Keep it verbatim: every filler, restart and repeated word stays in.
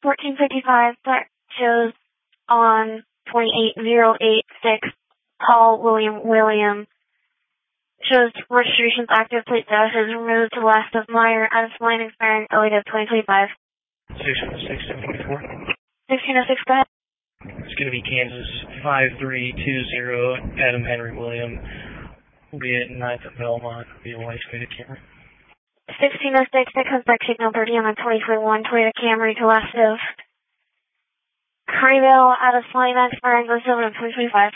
fourteen fifty-five, that shows on twenty-eight oh eight six, Paul William William. Shows registrations active, plate dash is removed to last of Meyer, out of line expiring oh eight of twenty twenty-five. sixteen oh six, seven twenty-four. sixteen oh six, go ahead. It's going to be Kansas five three two zero, Adam Henry William. Will be at ninth at Belmont, be a white-faded Camry. sixteen oh six, that comes back signal thirty on the twenty twenty-one Toyota Camry to last of Craigville, out of line expiring oh seven of twenty twenty-five.